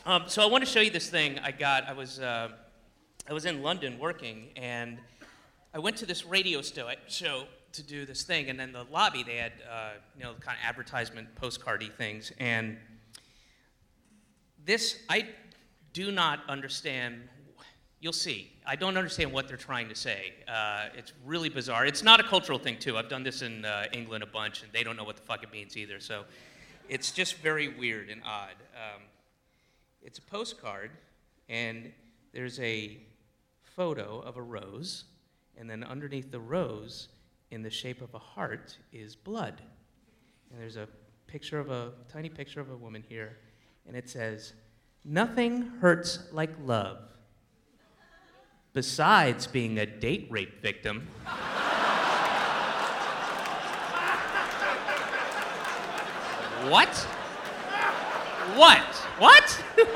So I want to show you this thing I got. I was in London working, and I went to this radio show to do this thing, and in the lobby they had, kind of advertisement postcardy things, and this, I do not understand. You'll see. I don't understand what they're trying to say. It's really bizarre. It's not a cultural thing, too. I've done this in England a bunch, and they don't know what the fuck it means either, so it's just very weird and odd. It's a postcard, and there's a photo of a rose, and then underneath the rose, in the shape of a heart, is blood. And there's a tiny picture of a woman here, and it says, "Nothing hurts like love, besides being a date rape victim." What? What? What?